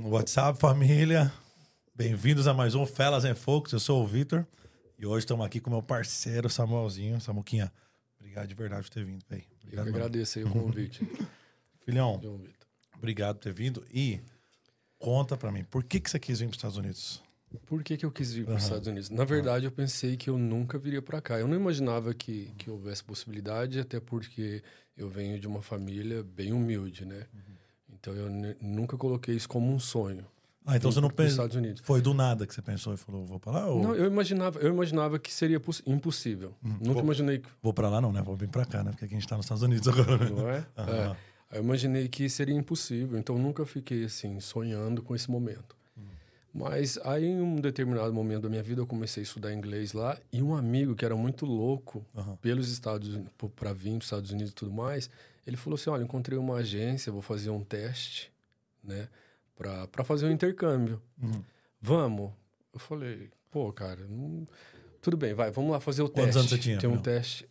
WhatsApp, família. Bem-vindos a mais um Fellas and Folks. Eu sou o Vitor e hoje estamos aqui com meu parceiro Samuelzinho. Samuquinha, obrigado de verdade por ter vindo. Eu que agradeço aí o convite. Filhão, obrigado por ter vindo. E conta pra mim, por que você quis vir para os Estados Unidos? Por que eu quis vir para os Estados Unidos? Na verdade, eu pensei que eu nunca viria para cá. Eu não imaginava que houvesse possibilidade, até porque eu venho de uma família bem humilde, né? Então, eu nunca coloquei isso como um sonho. Ah, então você não pensou? Estados Unidos. Foi do nada que você pensou e falou, vou pra lá? Ou... Não, eu imaginava que seria impossível. Nunca imaginei que... Vou pra lá não, né? Vou vir pra cá, né? Porque aqui a gente tá nos Estados Unidos agora. Não é? É. Eu imaginei que seria impossível. Então, nunca fiquei, assim, sonhando com esse momento. Mas aí, em um determinado momento da minha vida, eu comecei a estudar inglês lá. E um amigo que era muito louco pelos Estados Unidos, para vir para os Estados Unidos e tudo mais, ele falou assim, olha, encontrei uma agência, vou fazer um teste, né? Para fazer um intercâmbio. Vamos? Eu falei, pô, cara, tudo bem, vai, vamos lá fazer o teste. Quantos anos você tinha? Tem um teste,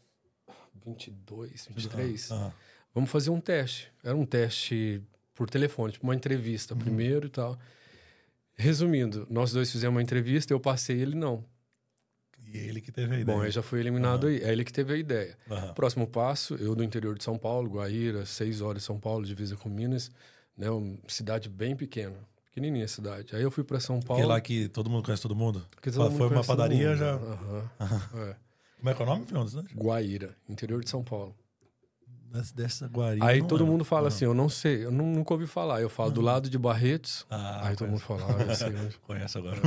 22, 23. Vamos fazer um teste. Era um teste por telefone, tipo uma entrevista primeiro e tal. Resumindo, nós dois fizemos uma entrevista, eu passei, ele não. E ele que teve a ideia. Bom, aí já foi eliminado aí. É ele que teve a ideia. Próximo passo, eu do interior de São Paulo, Guaíra, 6 horas de São Paulo, divisa com Minas, né? Uma cidade bem pequena. Pequenininha a cidade. Aí eu fui para São Paulo. Porque lá que todo mundo conhece todo mundo? Todo mundo foi uma padaria já... É. Como é que é o nome, filhão, da cidade? Guaíra, interior de São Paulo. Dessa Guaíra. Aí todo mundo fala assim, eu não sei, eu nunca ouvi falar. Eu falo do lado de Barretos. Aí todo mundo fala, eu sei onde. Conhece agora.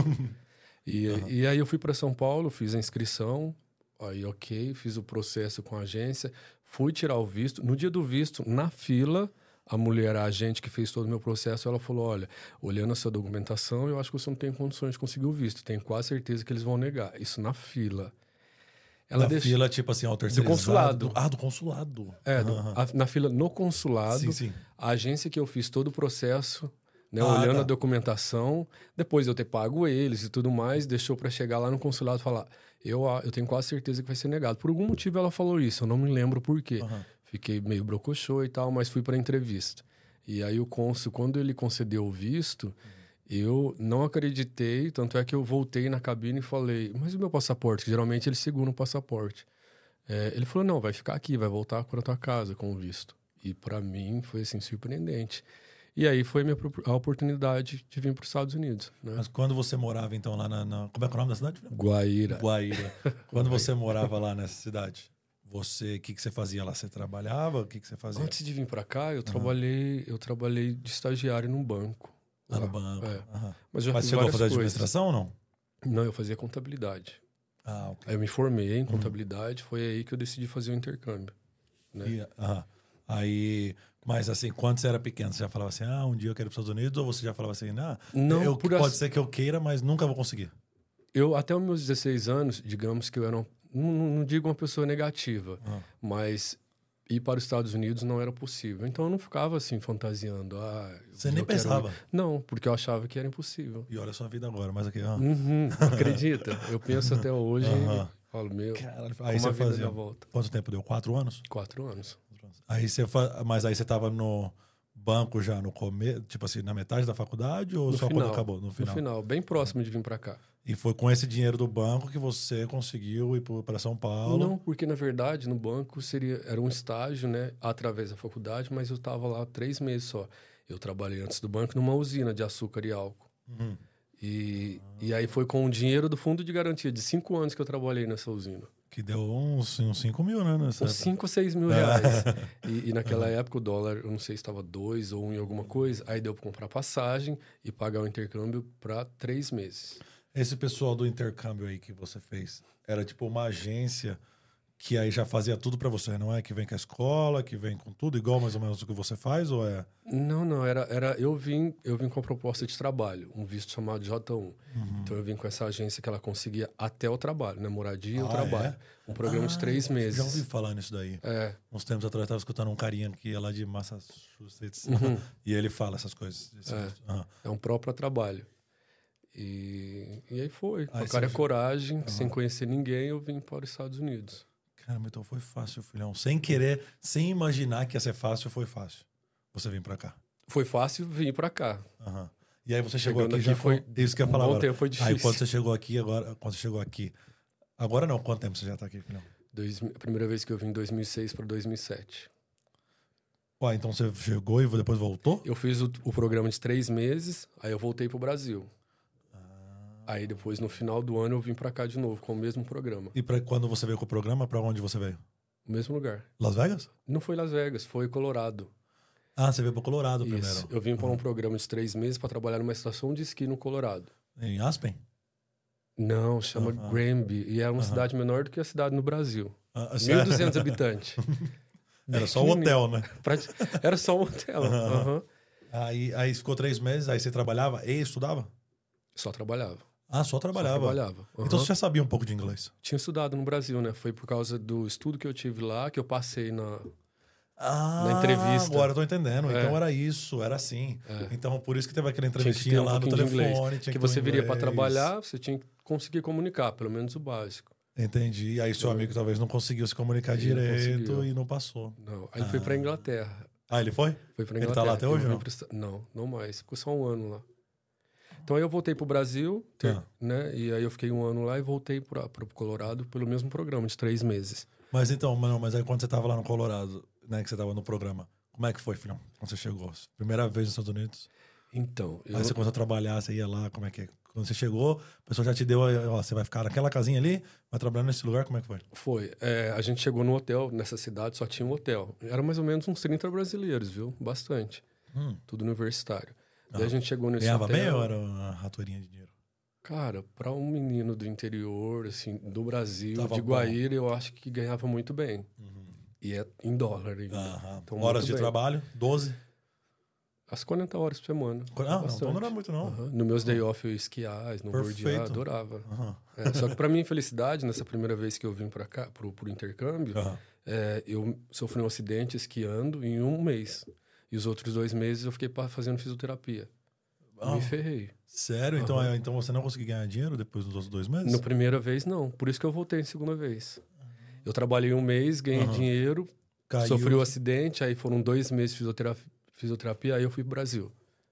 E aí eu fui para São Paulo, fiz a inscrição, aí fiz o processo com a agência, fui tirar o visto. No dia do visto, na fila, a agente que fez todo o meu processo, ela falou, olha, olhando a sua documentação, eu acho que você não tem condições de conseguir o visto. Tenho quase certeza que eles vão negar. Isso na fila. Fila, tipo assim, ao terceirizado. Do consulado. Do consulado. Na fila no consulado, sim. A agência que eu fiz todo o processo, né, olhando a documentação, depois de eu ter pago eles e tudo mais, deixou para chegar lá no consulado e falar, eu tenho quase certeza que vai ser negado. Por algum motivo ela falou isso, eu não me lembro por quê. Fiquei meio brocochô e tal, mas fui para a entrevista. E aí o cônsul, quando ele concedeu o visto... Eu não acreditei, tanto é que eu voltei na cabine e falei, mas o meu passaporte? Que geralmente eles seguram o passaporte. Ele falou, não, vai ficar aqui, vai voltar para a tua casa com o visto. E para mim foi assim, surpreendente. E aí foi a oportunidade de vir para os Estados Unidos. Né? Mas quando você morava então lá Como é que é o nome da cidade? Guaíra. Quando você morava lá nessa cidade, o que você fazia lá? Você trabalhava? O que você fazia? Antes de vir para cá, eu trabalhei de estagiário num banco. Lá no banco. Mas chegou a fazer administração ou não? Não, eu fazia contabilidade. Okay. Aí eu me formei em contabilidade, foi aí que eu decidi fazer o intercâmbio. Né? Mas assim, quando você era pequeno, você já falava assim, um dia eu quero ir para os Estados Unidos? Ou você já falava assim, não, pode ser que eu queira, mas nunca vou conseguir? Eu, até os meus 16 anos, digamos que eu era, não digo uma pessoa negativa, mas... ir para os Estados Unidos não era possível. Então, eu não ficava assim, fantasiando. Você nem pensava? Não, porque eu achava que era impossível. E olha a sua vida agora, mas aqui... Acredita? Eu penso até hoje falo, meu, caralho, aí você fazia... volta. Quanto tempo deu? 4 anos? 4 anos. Mas aí você estava no banco já no começo, tipo assim, na metade da faculdade ou só quando acabou? No final, bem próximo de vir para cá. E foi com esse dinheiro do banco que você conseguiu ir para São Paulo? Não, porque na verdade no banco era um estágio, né, através da faculdade, mas eu estava lá 3 meses só. Eu trabalhei antes do banco numa usina de açúcar e álcool. E aí foi com o dinheiro do fundo de garantia de 5 anos que eu trabalhei nessa usina. Que deu uns 5 mil, né? Uns 5 ou 6 mil reais. E naquela época o dólar, eu não sei se estava 2 ou 1 em alguma coisa, aí deu para comprar passagem e pagar o intercâmbio para 3 meses. Esse pessoal do intercâmbio aí que você fez, era tipo uma agência que aí já fazia tudo para você, não é? Que vem com a escola, que vem com tudo, igual mais ou menos o que você faz, ou é? Não, eu vim com a proposta de trabalho, um visto chamado J1. Então eu vim com essa agência que ela conseguia até o trabalho, né? Moradia e o trabalho. Um programa de 3 meses. Já ouvi falar nisso daí. Uns tempos atrás eu estava escutando um carinha que ia lá de Massachusetts e ele fala essas coisas. É um próprio trabalho. E aí foi. Com a cara e coragem, sem conhecer ninguém, eu vim para os Estados Unidos. Caramba, então foi fácil, filhão. Sem querer, sem imaginar que ia ser fácil, foi fácil. Você vir pra cá. Foi fácil vir pra cá. E aí você chegou Chegando aqui já foi... Isso que eu ia falar bom agora. tempo foi difícil. Aí quando você chegou aqui, Agora não, quanto tempo você já tá aqui, filhão? A primeira vez que eu vim em 2006 para 2007. Ué, então você chegou e depois voltou? Eu fiz o programa de 3 meses, aí eu voltei pro Brasil. Aí depois, no final do ano, eu vim pra cá de novo, com o mesmo programa. E quando você veio com o programa, pra onde você veio? O mesmo lugar. Las Vegas? Não foi Las Vegas, foi Colorado. Ah, você veio pro Colorado Isso. primeiro. Eu vim para um programa de 3 meses para trabalhar numa estação de esqui no Colorado. Em Aspen? Não, chama Granby. E é uma cidade menor do que a cidade no Brasil. 1.200 habitantes. Era só um hotel, né? Era só um hotel. Aí ficou 3 meses, aí você trabalhava e estudava? Só trabalhava. Ah, só trabalhava? Só trabalhava. Então você já sabia um pouco de inglês? Tinha estudado no Brasil, né? Foi por causa do estudo que eu tive lá que eu passei na entrevista. Agora eu tô entendendo. Então era isso, era assim. Então por isso que teve aquela entrevistinha lá no telefone. Que você viria para trabalhar, você tinha que conseguir comunicar, pelo menos o básico. Entendi. E aí seu amigo talvez não conseguiu se comunicar direito e não passou. Não. Aí ele foi para Inglaterra. Ah, ele foi? Foi para Inglaterra. Ele tá lá até hoje ou não? Não mais. Ficou só um ano lá. Então aí eu voltei pro Brasil, né? E aí eu fiquei um ano lá e voltei pro Colorado pelo mesmo programa de 3 meses. Mas então, mas aí quando você tava lá no Colorado, né, que você tava no programa, como é que foi, filhão? Quando você chegou? Primeira vez nos Estados Unidos? Então... Aí você começou a trabalhar, você ia lá, como é que é? Quando você chegou, a pessoa já te deu, ó, você vai ficar naquela casinha ali, vai trabalhar nesse lugar, como é que foi? Foi. A gente chegou no hotel, nessa cidade só tinha um hotel. Era mais ou menos uns 30 brasileiros, viu? Bastante. Tudo universitário. Daí a gente chegou nesse Ganhava hotel... bem ou era uma ratorinha de dinheiro? Cara, para um menino do interior, assim, do Brasil, Tava de Guaíra, eu acho que ganhava muito bem. E é em dólar ainda. Então, horas de trabalho, 12? As 40 horas por semana. Não, então não era muito, não. No meus day off eu ia esquiar, snowboardear, adorava. Só que para minha infelicidade, nessa primeira vez que eu vim para cá, pro intercâmbio, eu sofri um acidente esquiando em 1 mês. E os outros 2 meses eu fiquei fazendo fisioterapia. Me ferrei. Sério? Então você não conseguiu ganhar dinheiro depois dos outros 2 meses? Na primeira vez, não. Por isso que eu voltei em segunda vez. Eu trabalhei 1 mês, ganhei dinheiro, sofri um acidente, aí foram 2 meses de fisioterapia, aí eu fui pro Brasil.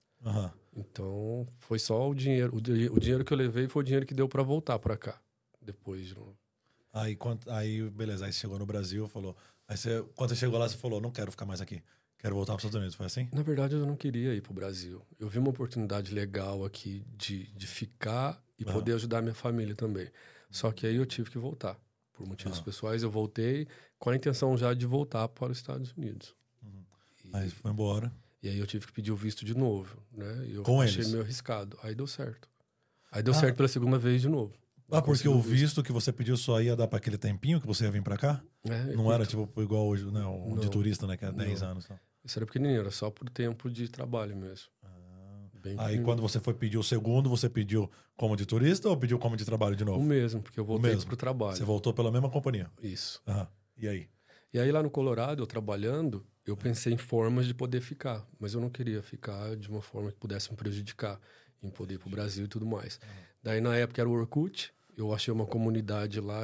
Então, foi só o dinheiro. O dinheiro que eu levei foi o dinheiro que deu para voltar para cá. Depois de novo. Aí, beleza. Aí você chegou no Brasil, falou... Quando você chegou lá, você falou, não quero ficar mais aqui. Quero voltar para os Estados Unidos. Foi assim? Na verdade, eu não queria ir pro Brasil. Eu vi uma oportunidade legal aqui de ficar e poder ajudar a minha família também. Só que aí eu tive que voltar. Por motivos pessoais, eu voltei com a intenção já de voltar para os Estados Unidos. Aí foi embora. E aí eu tive que pedir o visto de novo, né? Eu com achei eles? Meio arriscado. Aí deu certo. Aí deu certo pela segunda vez de novo. Porque o visto que você pediu só ia dar para aquele tempinho que você ia vir para cá? Não era tipo igual hoje, né? De turista, né? Que é 10 anos. Não. Isso era pequenininho, era só por tempo de trabalho mesmo. Aí quando você foi pedir o segundo, você pediu como de turista ou pediu como de trabalho de novo? O mesmo, porque eu voltei pro trabalho. Você voltou pela mesma companhia? Isso. E aí? E aí lá no Colorado, eu trabalhando, eu pensei em formas de poder ficar. Mas eu não queria ficar de uma forma que pudesse me prejudicar em poder ir pro Brasil e tudo mais. Daí na época era o Orkut, eu achei uma comunidade lá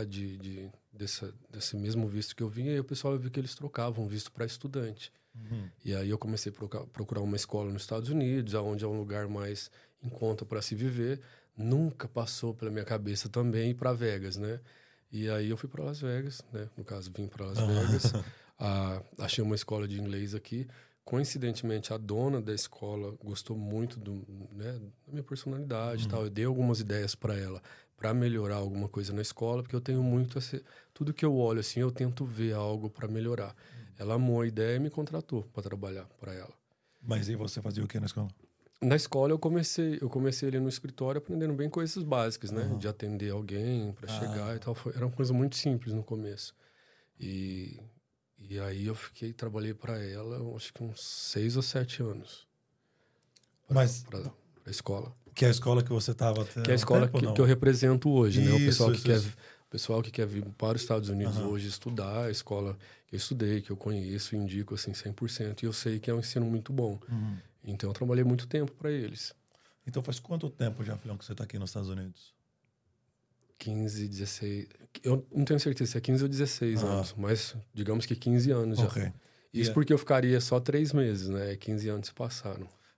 desse mesmo visto que eu vinha, e o pessoal viu que eles trocavam visto para estudante. E aí eu comecei a procurar uma escola nos Estados Unidos, onde é um lugar mais em conta para se viver. Nunca passou pela minha cabeça também ir para Vegas, né? E aí eu fui para Las Vegas, né? No caso, vim para Las Vegas. Achei uma escola de inglês aqui. Coincidentemente, a dona da escola gostou muito da minha personalidade e tal. Eu dei algumas ideias para ela, para melhorar alguma coisa na escola, porque eu tenho muito... tudo que eu olho, assim, eu tento ver algo para melhorar. Ela amou a ideia e me contratou para trabalhar para ela. Mas e você fazia o que na escola? Na escola eu comecei ali no escritório aprendendo bem coisas básicas, né? De atender alguém para chegar e tal. Era uma coisa muito simples no começo. E aí eu trabalhei para ela, acho que uns 6 ou 7 anos. Para a escola. Que é a escola que você estava até... Que é a escola que eu represento hoje, né? O pessoal que quer vir para os Estados Unidos hoje estudar, a escola que eu estudei, que eu conheço, indico assim 100%, e eu sei que é um ensino muito bom. Então eu trabalhei muito tempo para eles. Então faz quanto tempo já, filhão, que você está aqui nos Estados Unidos? 15, 16... Eu não tenho certeza se é 15 ou 16 anos, mas digamos que 15 anos já. Isso porque eu ficaria só 3 meses, né? 15 anos se passaram.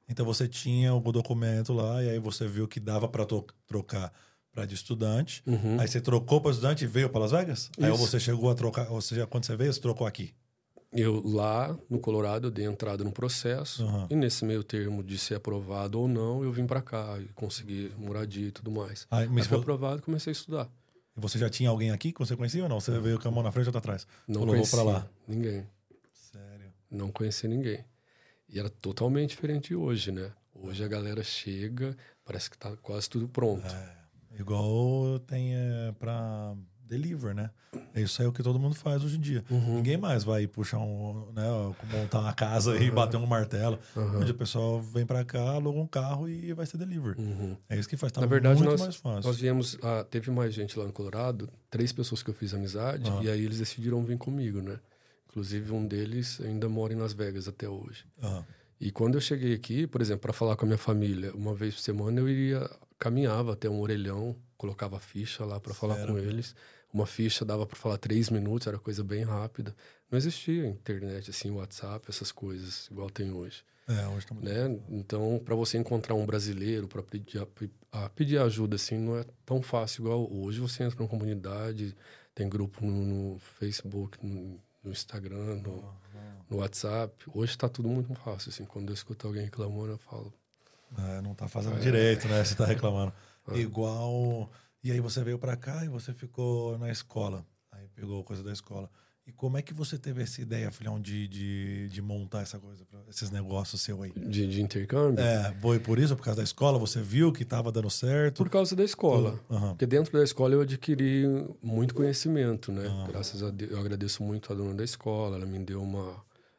Então você tinha o documento lá e aí você viu que dava para trocar para de estudante. Aí você trocou para estudante e veio para Las Vegas? Aí você chegou a trocar, ou seja, quando você veio, você trocou aqui? Eu lá no Colorado eu dei entrada no processo e nesse meio termo de ser aprovado ou não, eu vim para cá e consegui moradia e tudo mais. Aí foi aprovado e comecei a estudar. E você já tinha alguém aqui que você conhecia ou não? Você veio com a mão na frente ou atrás? Não conhecia pra lá. Ninguém. Sério? Não conhecia ninguém. E era totalmente diferente de hoje, né? Hoje a galera chega, parece que tá quase tudo pronto. Igual tem pra deliver, né? Isso é o que todo mundo faz hoje em dia. Ninguém mais vai puxar montar uma casa e bater um martelo. Onde o pessoal vem pra cá, aluga um carro e vai ser deliver. É isso que faz. Tá Na verdade, muito mais fácil. Nós viemos... teve mais gente lá no Colorado, 3 pessoas que eu fiz amizade, e aí eles decidiram vir comigo, né? Inclusive, um deles ainda mora em Las Vegas até hoje. E quando eu cheguei aqui, por exemplo, para falar com a minha família, uma vez por semana eu caminhava até um orelhão, colocava ficha lá para falar com eles. Uma ficha dava para falar 3 minutos, era coisa bem rápida. Não existia internet, assim, WhatsApp, essas coisas, igual tem hoje. Hoje tá muito né? Então, para você encontrar um brasileiro para pedir ajuda, assim, não é tão fácil igual hoje. Você entra numa comunidade, tem grupo no Facebook, no Instagram, no WhatsApp. Hoje tá tudo muito fácil, assim. Quando eu escuto alguém reclamando, eu falo... não tá fazendo direito, né? Você tá reclamando. Igual... E aí você veio pra cá e você ficou na escola. Aí pegou coisa da escola. E como é que você teve essa ideia, filhão, de montar essa coisa, esses negócios seu aí? De intercâmbio? Foi por isso, por causa da escola? Você viu que tava dando certo? Por causa da escola. Porque dentro da escola eu adquiri muito conhecimento, né? Graças a Deus, eu agradeço muito a dona da escola. Ela me deu uma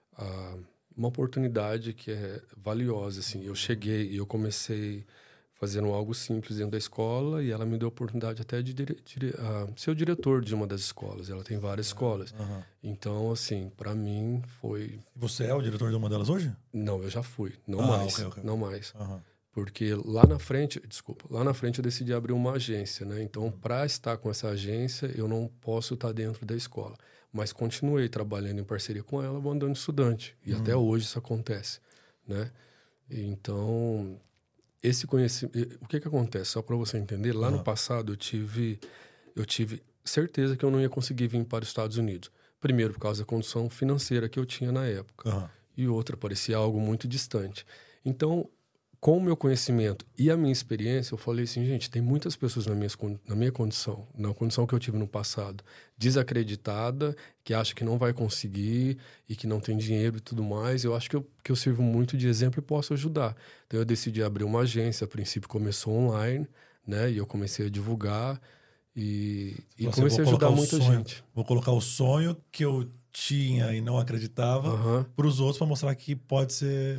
oportunidade que é valiosa, assim. Eu cheguei e eu comecei fazendo algo simples dentro da escola e ela me deu a oportunidade até de ser o diretor de uma das escolas. Ela tem várias escolas. Então, assim, para mim foi... Você é o diretor de uma delas hoje? Não, eu já fui. Não mais. Okay. Não mais. Porque lá na frente eu decidi abrir uma agência, né? Então, para estar com essa agência, eu não posso estar dentro da escola. Mas continuei trabalhando em parceria com ela, mandando estudante. E até hoje isso acontece, né? Então... esse conhecimento... O que acontece? Só para você entender, lá no passado eu tive certeza que eu não ia conseguir vir para os Estados Unidos. Primeiro, por causa da condição financeira que eu tinha na época. E outra, parecia algo muito distante. Então, com o meu conhecimento e a minha experiência, eu falei assim, gente, tem muitas pessoas na minha condição, na condição que eu tive no passado, desacreditada, que acha que não vai conseguir e que não tem dinheiro e tudo mais. Eu acho que eu sirvo muito de exemplo e posso ajudar. Então, eu decidi abrir uma agência. A princípio, começou online, né? E eu comecei a divulgar e comecei a ajudar muita gente. Vou colocar o sonho que eu tinha e não acreditava para os outros, para mostrar que pode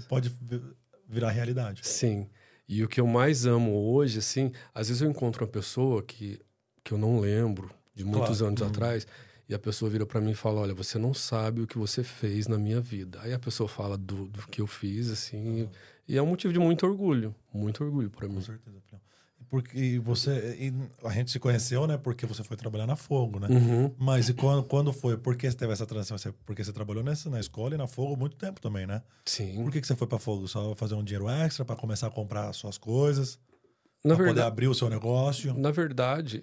virar realidade. Sim. E o que eu mais amo hoje, assim, às vezes eu encontro uma pessoa que eu não lembro, de muitos anos atrás, e a pessoa vira para mim e fala, olha, você não sabe o que você fez na minha vida. Aí a pessoa fala do que eu fiz, assim, e é um motivo de muito orgulho para mim. Com certeza, Filhão. Porque a gente se conheceu, né? Porque você foi trabalhar na Fogo, né? Mas e quando foi? Por que você teve essa transição? Porque você trabalhou na escola e na Fogo há muito tempo também, né? Sim. Por que você foi pra Fogo? Só fazer um dinheiro extra para começar a comprar as suas coisas? Para poder abrir o seu negócio? Na verdade,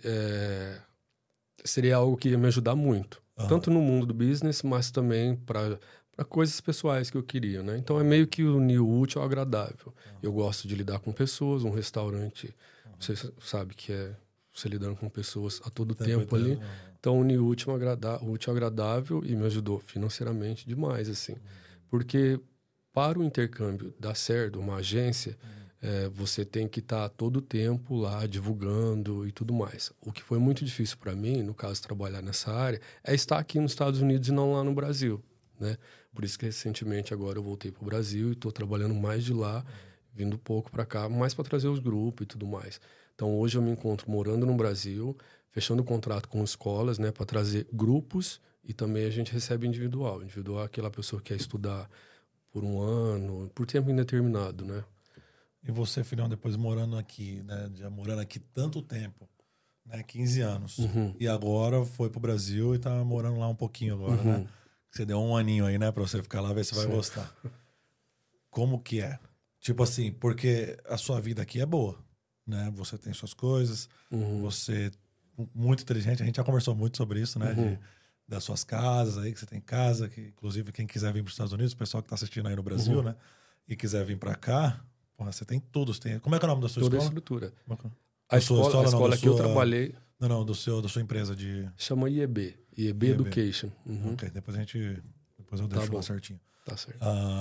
seria algo que ia me ajudar muito. Tanto no mundo do business, mas também para coisas pessoais que eu queria, né? Então é meio que unir o útil ao agradável. Eu gosto de lidar com pessoas, um restaurante... Você sabe que é você lidando com pessoas a todo tempo ali. Então, unir o útil ao agradável e me ajudou financeiramente demais, assim. Porque para o intercâmbio dar certo, uma agência, você tem que estar todo o tempo lá divulgando e tudo mais. O que foi muito difícil para mim, no caso, trabalhar nessa área, é estar aqui nos Estados Unidos e não lá no Brasil, né? Por isso que recentemente agora eu voltei para o Brasil e estou trabalhando mais de lá, vindo pouco para cá, mais para trazer os grupos e tudo mais. Então, hoje eu me encontro morando no Brasil, fechando contrato com escolas, né, para trazer grupos e também a gente recebe individual. Individual é aquela pessoa que quer estudar por um ano, por tempo indeterminado, né? E você, filhão, depois morando aqui, né, já morando aqui tanto tempo, né, 15 anos, e agora foi pro Brasil e tá morando lá um pouquinho agora, né? Você deu um aninho aí, né, para você ficar lá, ver se vai gostar. Como que é? Tipo assim, porque a sua vida aqui é boa, né? Você tem suas coisas, você é muito inteligente. A gente já conversou muito sobre isso, né? Das suas casas aí, que você tem casa, que inclusive quem quiser vir para os Estados Unidos, o pessoal que está assistindo aí no Brasil, né? E quiser vir para cá, porra, você tem tudo. Você tem... Como é que é o nome da sua Toda a escola? estrutura. A escola que eu trabalhei... Não, da sua empresa de... Chama IEB. IEB Education. Ok, depois eu deixo lá certinho. Tá certo.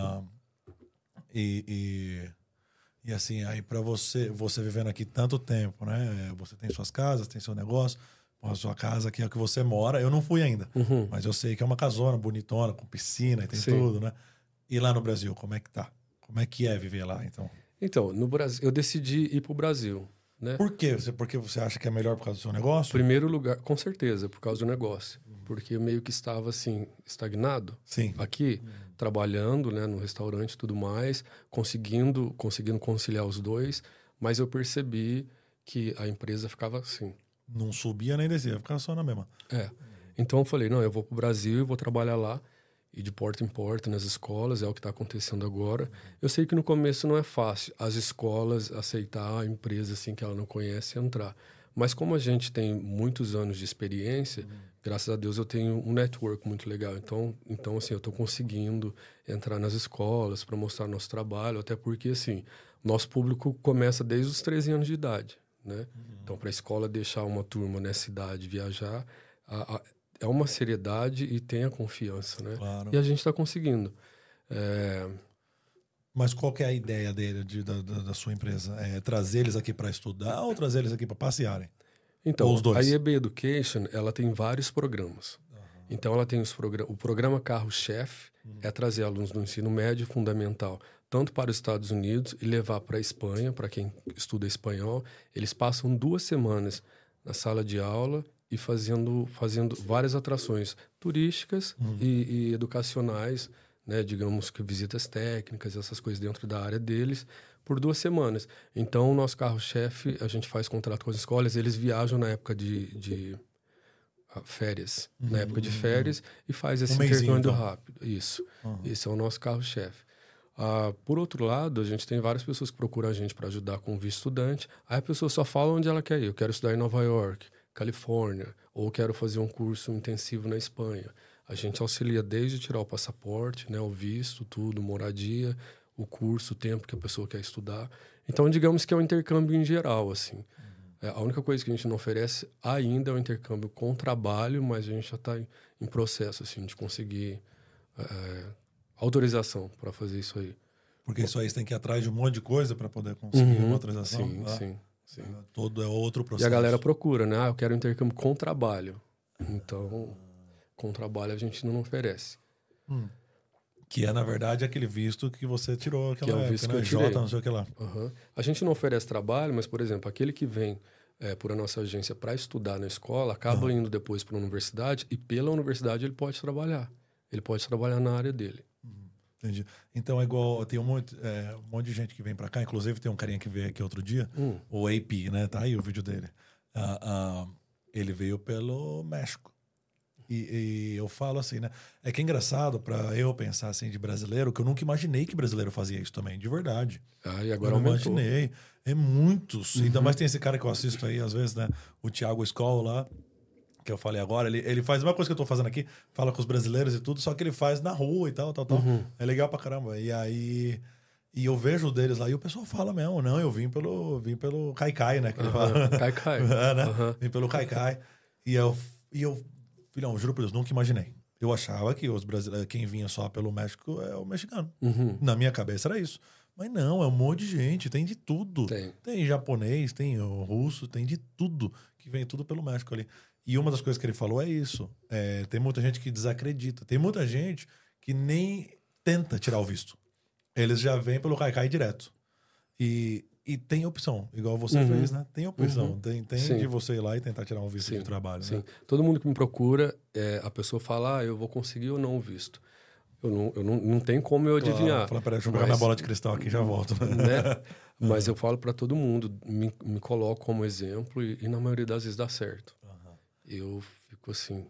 E assim, aí para você vivendo aqui tanto tempo, né? Você tem suas casas, tem seu negócio, a sua casa que é o que você mora. Eu não fui ainda, mas eu sei que é uma casona bonitona, com piscina e tem tudo, né? E lá no Brasil, como é que tá? Como é que é viver lá, então? Então, no Brasil, eu decidi ir pro Brasil, né? Por quê? Porque você acha que é melhor por causa do seu negócio? Primeiro lugar, com certeza, por causa do negócio. Porque eu meio que estava, assim, estagnado aqui, trabalhando, né, no restaurante e tudo mais, conseguindo conciliar os dois, mas eu percebi que a empresa ficava assim. Não subia nem descia, ficava só na mesma. Então eu falei, não, eu vou pro Brasil e vou trabalhar lá, e de porta em porta nas escolas, é o que está acontecendo agora. Eu sei que no começo não é fácil as escolas aceitar a empresa assim que ela não conhece entrar. Mas como a gente tem muitos anos de experiência, graças a Deus eu tenho um network muito legal. Então assim, eu estou conseguindo entrar nas escolas para mostrar nosso trabalho, até porque assim, nosso público começa desde os 13 anos de idade, né? Então, para a escola deixar uma turma nessa idade viajar, é uma seriedade e tem a confiança, né? Claro. E a gente está conseguindo. Mas qual que é a ideia da sua empresa? É trazer eles aqui para estudar ou trazer eles aqui para passearem? Então, ou os dois? A IEB Education, ela tem vários programas. Então, ela tem o programa Carro-Chefe, é trazer alunos do ensino médio e fundamental, tanto para os Estados Unidos e levar para a Espanha, para quem estuda espanhol. Eles passam 2 semanas na sala de aula e fazendo várias atrações turísticas e educacionais, né, digamos que visitas técnicas, essas coisas dentro da área deles, por 2 semanas. Então, o nosso carro-chefe, a gente faz contrato com as escolas, eles viajam na época de férias, na época de férias, e faz esse intercâmbio rápido. Isso. Esse é o nosso carro-chefe. Por outro lado, a gente tem várias pessoas que procuram a gente para ajudar com o visto estudante. Aí a pessoa só fala onde ela quer ir. Eu quero estudar em Nova York, Califórnia, ou quero fazer um curso intensivo na Espanha. A gente auxilia desde tirar o passaporte, né, o visto, tudo, moradia, o curso, o tempo que a pessoa quer estudar. Então, digamos que é um intercâmbio em geral, assim. A única coisa que a gente não oferece ainda é o intercâmbio com trabalho, mas a gente já está em processo, assim, de conseguir autorização para fazer isso aí. Porque isso aí você tem que ir atrás de um monte de coisa para poder conseguir uma autorização? Sim. Todo é outro processo. E a galera procura, né? Eu quero um intercâmbio com trabalho. Então, com trabalho a gente não oferece. Que é, na verdade, aquele visto que você tirou aquela época, visto né? que eu tirei. J, não sei o que lá. A gente não oferece trabalho, mas, por exemplo, aquele que vem por a nossa agência para estudar na escola, acaba indo depois para a universidade e pela universidade ele pode trabalhar. Ele pode trabalhar na área dele. Entendi. Então é igual, tem um monte de gente que vem pra cá, inclusive tem um carinha que veio aqui outro dia, o AP, né? Tá aí o vídeo dele. Ele veio pelo México. E eu falo assim, né? É que é engraçado pra eu pensar assim de brasileiro, que eu nunca imaginei que brasileiro fazia isso também, de verdade. E agora eu não aumentou. imaginei. É muitos. Ainda mais tem esse cara que eu assisto aí, às vezes, né? O Thiago Skoll lá, que eu falei agora, ele faz a mesma coisa que eu tô fazendo aqui, fala com os brasileiros e tudo, só que ele faz na rua e tal. É legal pra caramba. E aí... E eu vejo deles lá, e o pessoal fala mesmo, não, eu vim pelo Caicai, né? Que ele fala. Caicai. Né? Vim pelo Caicai. E eu, filhão, juro por Deus, nunca imaginei. Eu achava que os brasileiros, quem vinha só pelo México é o mexicano. Na minha cabeça era isso. Mas não, é um monte de gente, tem de tudo. Tem japonês, tem o russo, tem de tudo, que vem tudo pelo México ali. E uma das coisas que ele falou é isso. Tem muita gente que desacredita. Tem muita gente que nem tenta tirar o visto. Eles já vêm pelo Caicai direto. E tem opção, igual você fez, né? Tem opção. Tem de você ir lá e tentar tirar um visto de trabalho. Sim. Né? Todo mundo que me procura, a pessoa fala, eu vou conseguir ou não o visto. Eu não tem como eu adivinhar. Fala, peraí, deixa eu pegar minha bola de cristal aqui e já volto. Né? Mas eu falo para todo mundo, me coloco como exemplo e na maioria das vezes dá certo. Eu fico assim...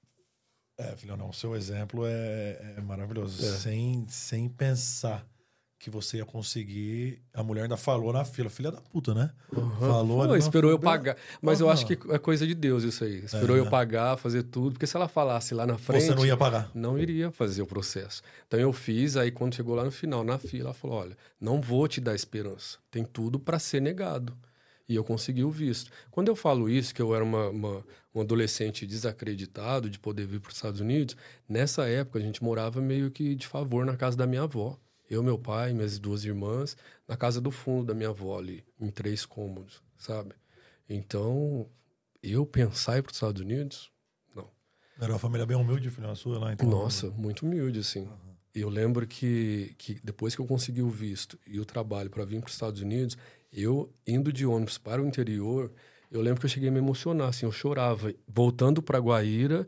Filhão, não, o seu exemplo é maravilhoso. Sem pensar que você ia conseguir. A mulher ainda falou na fila, filha da puta, né? Falou ali. Esperou eu pagar. Mas eu acho que é coisa de Deus isso aí. Esperou eu pagar, fazer tudo. Porque se ela falasse lá na frente... Você não ia pagar. Não iria fazer o processo. Então eu fiz, aí quando chegou lá no final, na fila, ela falou, olha, não vou te dar esperança. Tem tudo para ser negado. E eu consegui o visto. Quando eu falo isso, que eu era um adolescente desacreditado de poder vir para os Estados Unidos, nessa época a gente morava meio que de favor na casa da minha avó. Eu, meu pai, minhas 2 irmãs, na casa do fundo da minha avó ali, em 3 cômodos, sabe? Então, eu pensar em ir para os Estados Unidos, não. Era uma família bem humilde, filha sua lá, então. Nossa, muito humilde, assim. Eu lembro que depois que eu consegui o visto e o trabalho para vir para os Estados Unidos, eu indo de ônibus para o interior, eu lembro que eu cheguei a me emocionar, assim, eu chorava, voltando para Guaíra,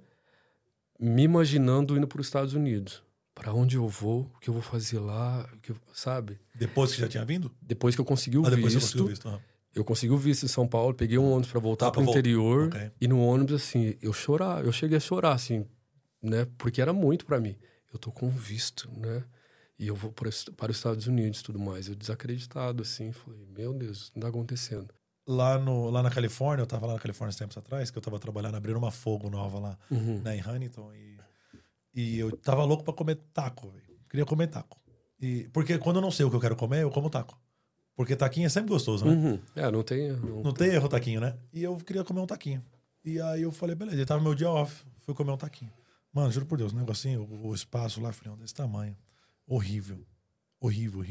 me imaginando indo para os Estados Unidos. Para onde eu vou, o que eu vou fazer lá, sabe? Depois que já tinha vindo? Depois que eu consegui o visto, eu consegui o visto em São Paulo, peguei um ônibus para voltar para o interior, e no ônibus, assim, eu cheguei a chorar, assim, né? Porque era muito para mim. Eu tô com visto, né? E eu vou para os Estados Unidos e tudo mais. Eu desacreditado, assim, falei, meu Deus, não tá acontecendo. Lá na Califórnia, eu tava lá na Califórnia uns tempos atrás, que eu tava trabalhando, abrindo uma fogo nova lá, né, em Huntington, e eu tava louco pra comer taco, velho. Queria comer taco. Porque quando eu não sei o que eu quero comer, eu como taco. Porque taquinho é sempre gostoso, né? Não tem erro. Não tem erro taquinho, né? E eu queria comer um taquinho. E aí eu falei, beleza, tava meu dia off, fui comer um taquinho. Mano, juro por Deus, um negocinho, o espaço lá, filhão, desse tamanho. Horrível. Horrível.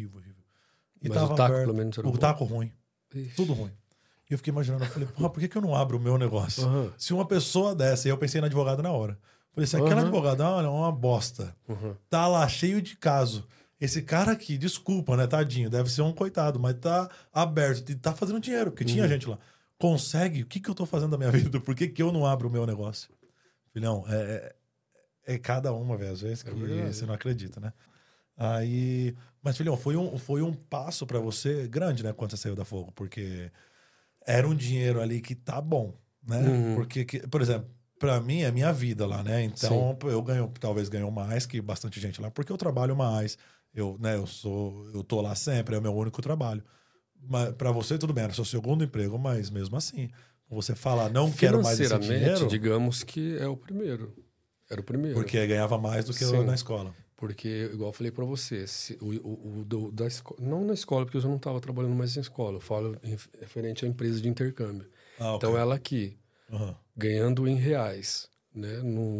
E mas tava o taco, aberto, pelo menos, era o bom. taco ruim. Ixi. Tudo ruim. E eu fiquei imaginando, eu falei, porra, por que eu não abro o meu negócio? Se uma pessoa dessa, e eu pensei na advogada na hora. Falei, se aquela advogada, olha, é uma bosta. Tá lá cheio de caso. Esse cara aqui, desculpa, né, tadinho, deve ser um coitado, mas tá aberto e tá fazendo dinheiro, porque tinha gente lá. Consegue? O que eu tô fazendo da minha vida? Por que eu não abro o meu negócio? Filhão, é cada uma, velho, às vezes que você não acredita, né? Aí... Mas, filhão, foi um passo pra você grande, né, quando você saiu da Fogo, porque era um dinheiro ali que tá bom, né? Porque, por exemplo, pra mim é minha vida lá, né? Então, eu talvez ganho mais que bastante gente lá, porque eu trabalho mais, eu tô lá sempre, é o meu único trabalho. Mas pra você, tudo bem, era o seu segundo emprego, mas mesmo assim, você falar, não quero mais esse dinheiro... digamos que é o primeiro. Era o primeiro. Porque ganhava mais do que na escola. Porque, igual eu falei pra você, da escola, não na escola, porque eu já não estava trabalhando mais na escola, eu falo referente à empresa de intercâmbio. Então, ela aqui, ganhando em reais, né?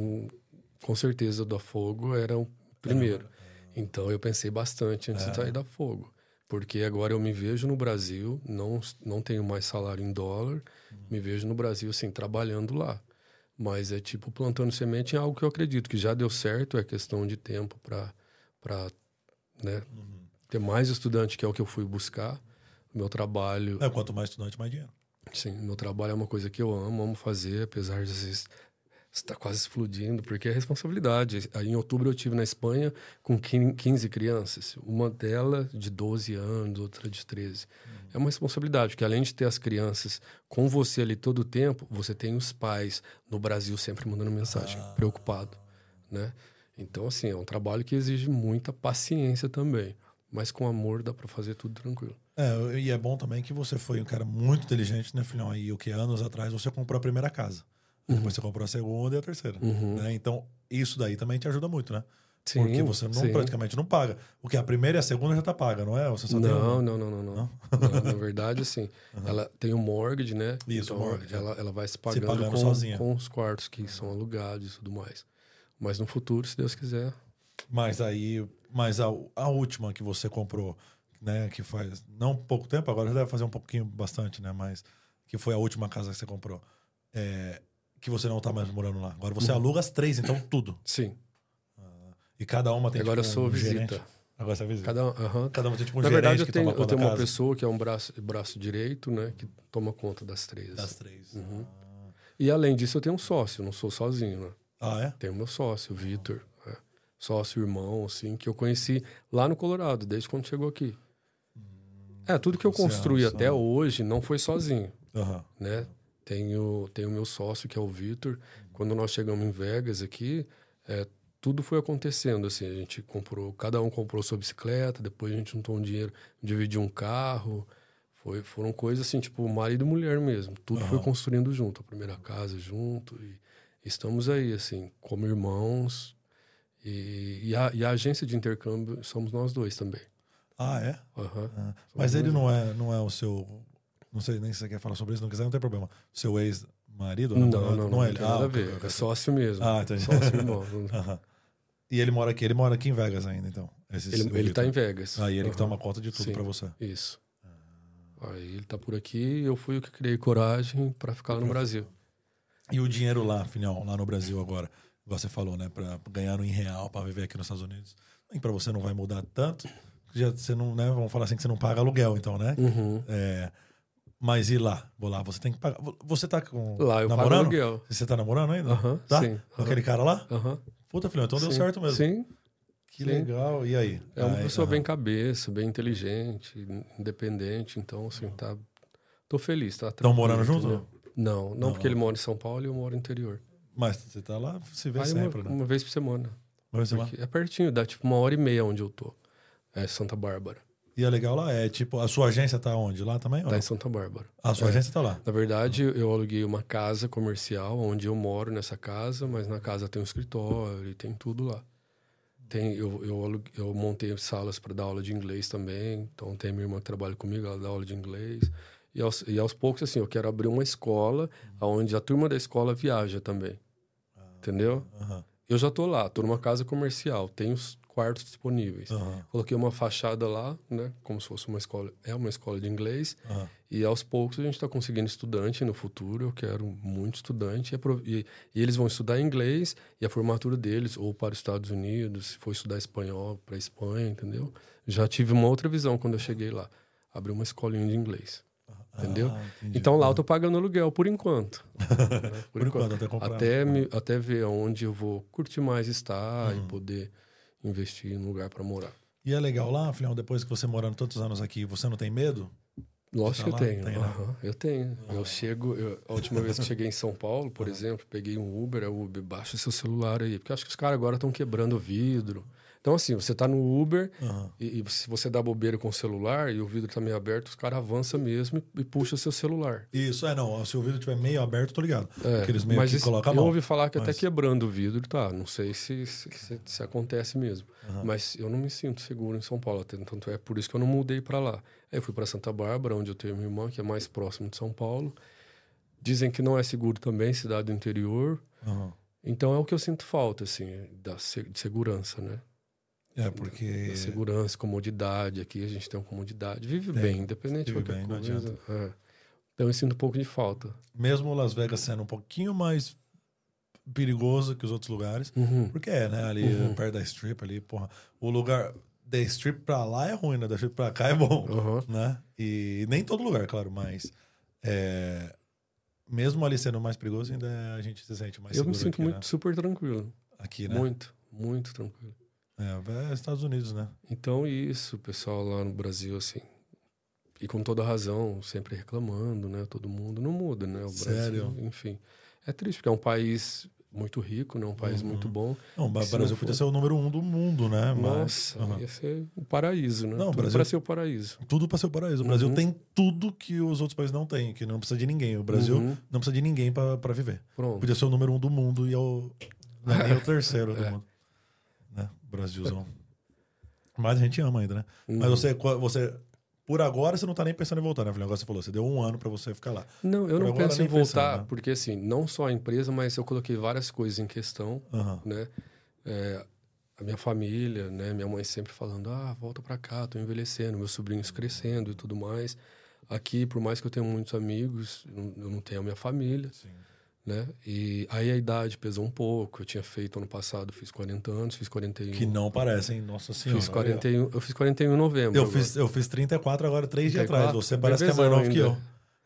Com certeza, da Fogo era o primeiro. Então, eu pensei bastante antes de sair da Fogo. Porque agora eu me vejo no Brasil, não tenho mais salário em dólar, me vejo no Brasil, assim, trabalhando lá. Mas é tipo plantando semente em algo que eu acredito que já deu certo, é questão de tempo para né, ter mais estudante, que é o que eu fui buscar. Meu trabalho... Quanto mais estudante, mais dinheiro. Sim, meu trabalho é uma coisa que eu amo fazer, apesar de às vezes estar quase explodindo, porque é responsabilidade. Aí, em outubro eu estive na Espanha com 15 crianças, uma delas de 12 anos, outra de 13. É uma responsabilidade, porque além de ter as crianças com você ali todo o tempo, você tem os pais no Brasil sempre mandando mensagem, preocupado, né? Então, assim, é um trabalho que exige muita paciência também, mas com amor dá para fazer tudo tranquilo. E é bom também que você foi um cara muito inteligente, né, filhão? Aí, anos atrás, você comprou a primeira casa. Depois você comprou a segunda e a terceira. Né? Então, isso daí também te ajuda muito, né? Sim, porque você praticamente não paga. Porque a primeira e a segunda já tá paga, não é? Você só não. Na verdade, assim, ela tem o mortgage, né? Isso, então, mortgage. Ela vai se pagando sozinha. Com os quartos que são alugados e tudo mais. Mas no futuro, se Deus quiser... Mas a última que você comprou, né? Que faz não pouco tempo, agora já deve fazer um pouquinho, bastante, né? Mas que foi a última casa que você comprou. Que você não tá mais morando lá. Agora você aluga as 3, então tudo. Sim. E cada uma tem agora eu sou visita. Gerente. Agora você é visita. Cada uma tem tipo um Na gerente verdade, que toma conta da casa. eu tenho uma pessoa que é um braço direito, né? Que toma conta das 3. Das 3. E além disso, eu tenho um sócio. Não sou sozinho, né? Ah, é? Tenho meu sócio, o Vitor. Sócio, irmão, assim, que eu conheci lá no Colorado, desde quando chegou aqui. Tudo que eu construí até hoje não foi sozinho, né? Tenho meu sócio, que é o Vitor. Quando nós chegamos em Vegas aqui, tudo foi acontecendo, assim, cada um comprou sua bicicleta, depois a gente juntou um dinheiro, dividiu um carro, foram coisas assim, tipo, marido e mulher mesmo, tudo foi construindo junto, a primeira casa junto, e estamos aí, assim, como irmãos, e a agência de intercâmbio somos nós dois também. Ah, é? Mas ele não é o seu, não sei nem se você quer falar sobre isso, não quiser, não tem problema, seu ex-marido? Não é ele. Tem nada a ver, é sócio mesmo. Entendi. Sócio irmão. E ele mora aqui em Vegas ainda, então. Ele tá em Vegas. Aí ele que toma conta de tudo pra você. Isso. Aí ele tá por aqui e eu fui o que criei coragem pra ficar lá no Brasil. E o dinheiro lá, afinal, lá no Brasil agora, você falou, né? Pra ganhar em real, pra viver aqui nos Estados Unidos. E pra você não vai mudar tanto. Você não, né? Vamos falar assim que você não paga aluguel, então, né? Mas e lá? Você tem que pagar. Você tá com. Lá eu namorando? pago aluguel. Você tá namorando ainda? Tá? Sim. Com aquele cara lá? Puta, filho, então deu certo mesmo. Sim. Que legal. E aí? É uma pessoa bem cabeça, bem inteligente, independente. Então, assim, tô feliz, tá? Estão morando junto? Né? Não, porque ele mora em São Paulo e eu moro no interior. Mas você tá lá, se vê sempre, né? Uma vez por semana. Uma vez por semana? É pertinho, dá tipo 1h30 onde eu tô. É Santa Bárbara. E é legal lá? É tipo, a sua agência tá onde? Lá também? Tá em Santa Bárbara. A sua agência tá lá? Na verdade, eu aluguei uma casa comercial, onde eu moro nessa casa, mas na casa tem um escritório e tem tudo lá. Eu montei salas para dar aula de inglês também, então tem minha irmã que trabalha comigo, ela dá aula de inglês. E aos poucos, assim, eu quero abrir uma escola onde a turma da escola viaja também. Entendeu? Eu já tô lá, tô numa casa comercial, tenho os quartos disponíveis. Coloquei uma fachada lá, né? Como se fosse uma escola. É uma escola de inglês. E aos poucos a gente está conseguindo estudante no futuro. Eu quero muito estudante. E eles vão estudar inglês e a formatura deles, ou para os Estados Unidos, se for estudar espanhol, para a Espanha, entendeu? Já tive uma outra visão quando eu cheguei lá. Abri uma escolinha de inglês. Entendeu? Então lá eu tô pagando aluguel por enquanto. Por enquanto, até comprar. Até ver onde eu vou curtir mais estar e poder investir em um lugar para morar. E é legal lá, Filhão, depois que você morando tantos anos aqui, você não tem medo? Lógico que eu tenho. Eu tenho. A última vez que cheguei em São Paulo, por exemplo, peguei um Uber, baixa seu celular aí. Porque eu acho que os caras agora estão quebrando o vidro. Então, assim, você tá no Uber e se você dá bobeira com o celular e o vidro tá meio aberto, os caras avançam mesmo e puxam seu celular. Isso, não. Se o vidro estiver meio aberto, tô ligado. Aqueles meio que colocam a mão. Eu ouvi falar que até quebrando o vidro, tá. Não sei se acontece mesmo. Mas eu não me sinto seguro em São Paulo. Tanto é por isso que eu não mudei para lá. Aí eu fui para Santa Bárbara, onde eu tenho minha irmã, que é mais próximo de São Paulo. Dizem que não é seguro também, cidade do interior. Então é o que eu sinto falta, assim, de segurança, né? Porque... Da segurança, comodidade. Aqui a gente tem uma comodidade. Vive bem, independente de qualquer coisa. Não adianta. Então eu sinto um pouco de falta. Mesmo Las Vegas sendo um pouquinho mais perigoso que os outros lugares. Porque né? Ali perto da Strip, ali, porra. O lugar da Strip pra lá é ruim, né? Da Strip pra cá é bom, né? E nem todo lugar, claro, mas... mesmo ali sendo mais perigoso, ainda a gente se sente mais seguro. Eu me sinto aqui, super tranquilo. Aqui, né? Muito, muito tranquilo. É Estados Unidos, né? Então, isso, o pessoal lá no Brasil, assim, e com toda razão, sempre reclamando, né? Todo mundo não muda, né? O Brasil, sério? Enfim. É triste, porque é um país muito rico, né? Um país muito bom. Não, o Brasil podia ser o número 1 do mundo, né? Nossa, ia ser o paraíso, né? Não, tudo Brasil... para ser o paraíso. Tudo para ser o paraíso. O Brasil tem tudo que os outros países não têm, que não precisa de ninguém. O Brasil não precisa de ninguém para viver. Pronto. Podia ser o número 1 do mundo e nem o terceiro do mundo. Né? Brasilzão. Mas a gente ama ainda, né? Mas você, por agora, você não tá nem pensando em voltar, né? Agora você falou, você deu 1 ano pra você ficar lá. Não, eu não penso em voltar, né? Porque assim, não só a empresa, mas eu coloquei várias coisas em questão, né? A minha família, né? Minha mãe sempre falando, volta pra cá, tô envelhecendo, meus sobrinhos crescendo e tudo mais. Aqui, por mais que eu tenha muitos amigos, eu não tenho a minha família. Sim. Né? E aí a idade pesou um pouco. Eu tinha feito ano passado, fiz 40 anos, fiz 41. Que não parece, hein? Nossa Senhora. Eu fiz 41 em novembro. Eu fiz 34 agora, 3 dias atrás. Você parece que é mais novo que eu.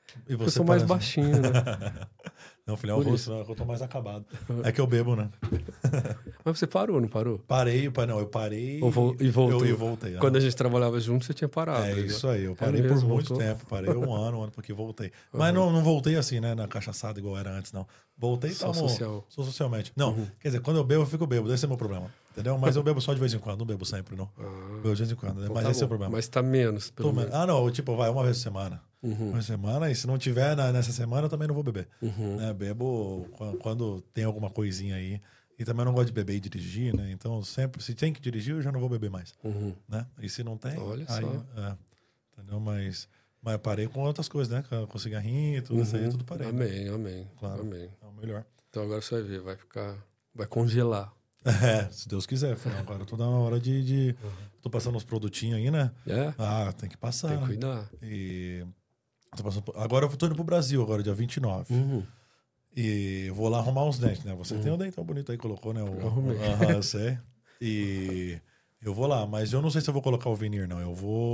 E você eu sou mais baixinho, né? Não, filho, é o rosto, não, eu tô mais acabado. É que eu bebo, né? Mas você parou, não parou? Parei, eu parei e voltou. e voltei. Quando a gente trabalhava junto, você tinha parado. É isso aí, eu parei mesmo, por muito voltou? tempo. Parei um ano porque voltei. Mas não voltei assim, né, na cachaçada igual era antes, não. Voltei e Só social. Sou socialmente. Não, quer dizer, quando eu bebo, eu fico bêbado. Esse é o meu problema. Entendeu? Mas eu bebo só de vez em quando, não bebo sempre, não. Bebo de vez em quando, né? Então Mas tá esse é o bom. problema. Mas tá menos, pelo menos. Ah, não, tipo, vai uma vez por semana. Uma vez por semana, e se não tiver nessa semana, eu também não vou beber. Né? Bebo quando tem alguma coisinha aí. E também eu não gosto de beber e dirigir, né? Então, sempre, se tem que dirigir, eu já não vou beber mais. Né? E se não tem, Olha aí... só. Entendeu? Mas eu parei com outras coisas, né? Com cigarrinho e tudo isso aí, tudo parei. Amém, né? amém. Claro, amém. é o melhor. Então agora você vai ver, vai congelar. Se Deus quiser. Agora eu tô na hora de tô passando uns produtinhos aí, né? Tem que passar. Tem que cuidar. E agora eu tô indo pro Brasil, agora, dia 29. E eu vou lá arrumar uns dentes, né? Você tem um dente tão bonito aí, colocou, né? Eu sei. E eu vou lá, mas eu não sei se eu vou colocar o veneer, não. Eu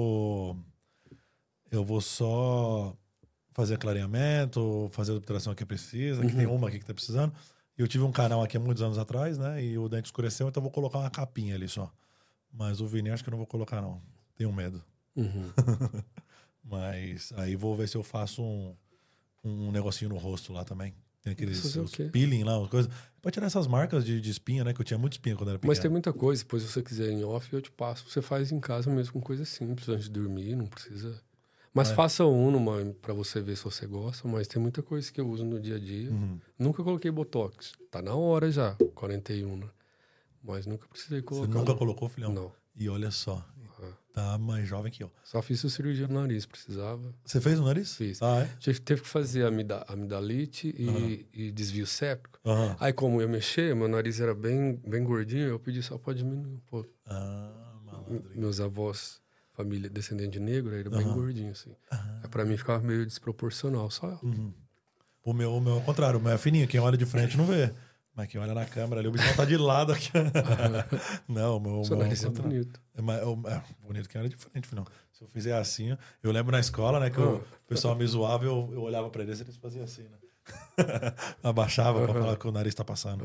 vou só fazer clareamento, fazer a obturação que precisa, que tem uma aqui que tá precisando. Eu tive um canal aqui há muitos anos atrás, né? E o dente escureceu, então eu vou colocar uma capinha ali só. Mas o veneer acho que eu não vou colocar, não. Tenho medo. Mas aí vou ver se eu faço um negocinho no rosto lá também. Tem aqueles peeling lá, umas coisas. Pra tirar essas marcas de espinha, né? Que eu tinha muito espinha quando era pequeno. Mas tem muita coisa. Depois, se você quiser em off, eu te passo. Você faz em casa mesmo com coisa simples, antes de dormir, não precisa... Mas faça pra você ver se você gosta. Mas tem muita coisa que eu uso no dia a dia. Nunca coloquei Botox. Tá na hora já, 41, né? Mas nunca precisei colocar. Você nunca colocou, filhão? Não. E olha só, tá mais jovem que eu. Só fiz a cirurgia no nariz, precisava. Você fez o nariz? Fiz. É? Teve que fazer amidalite e desvio séptico. Aí, como eu mexer, meu nariz era bem gordinho, eu pedi só pra diminuir um pouco. Malandro. Meus avós, família descendente de negro, era bem gordinho, assim. Aí, pra mim ficava meio desproporcional, só. O meu é o contrário, o meu é fininho, quem olha de frente não vê. Mas quem olha na câmera ali, o bicho tá de lado aqui. Não, o meu... Seu nariz é bonito. É bonito quem olha de frente, final. Se eu fizer assim... Eu lembro na escola, né, que o pessoal me zoava, eu olhava pra eles e eles faziam assim, né? Abaixava pra falar que o nariz tá passando.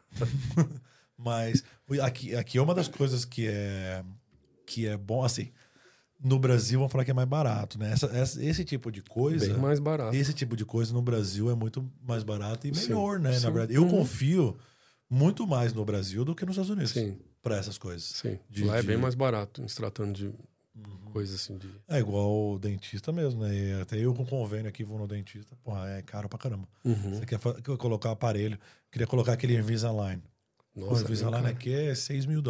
Mas aqui é uma das coisas que é bom, assim... No Brasil, vamos falar que é mais barato, né? Esse tipo de coisa... Bem mais barato. Esse tipo de coisa no Brasil é muito mais barato e melhor, né? Sim. Na verdade, eu confio muito mais no Brasil do que nos Estados Unidos. Sim. Pra essas coisas. Sim. Lá é bem mais barato, se tratando de coisa assim de... É igual o dentista mesmo, né? E até eu com convênio aqui vou no dentista. Porra, é caro pra caramba. Você quer colocar aparelho, queria colocar aquele Invisalign. Nossa, o Invisalign aqui é $6 mil.